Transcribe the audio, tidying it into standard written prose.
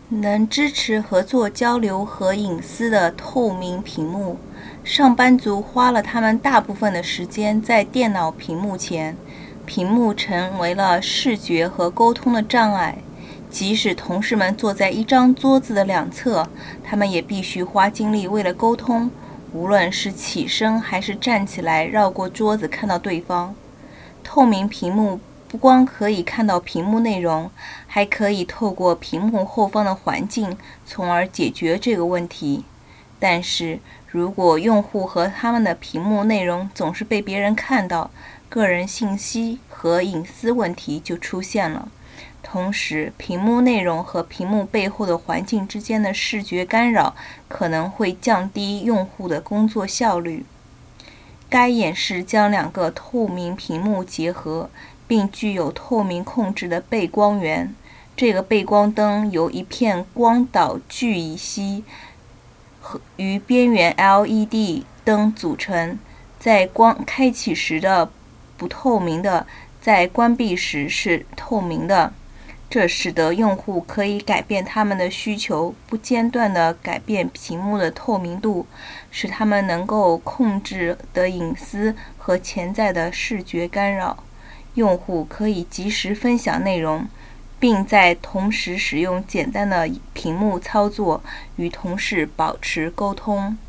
能支持合作交流和隐私的透明屏幕。上班族花了他们大部分的时间在电脑屏幕前，屏幕成为了视觉和沟通的障碍。即使同事们坐在一张桌子的两侧，他们也必须花精力为了沟通，无论是起身还是站起来绕过桌子看到对方。透明屏幕不光可以看到屏幕内容，还可以透过屏幕后方的环境，从而解决这个问题。但是，如果用户和他们的屏幕内容总是被别人看到，个人信息和隐私问题就出现了。同时，屏幕内容和屏幕背后的环境之间的视觉干扰可能会降低用户的工作效率。该演示将两个透明屏幕结合，并具有透明控制的背光源。这个背光灯由一片光导聚乙烯与边缘 LED 灯组成，在光开启时的不透明的，在关闭时是透明的。这使得用户可以改变他们的需求，不间断地改变屏幕的透明度，使他们能够控制的隐私和潜在的视觉干扰。用户可以及时分享内容，并在同时使用简单的屏幕操作与同事保持沟通。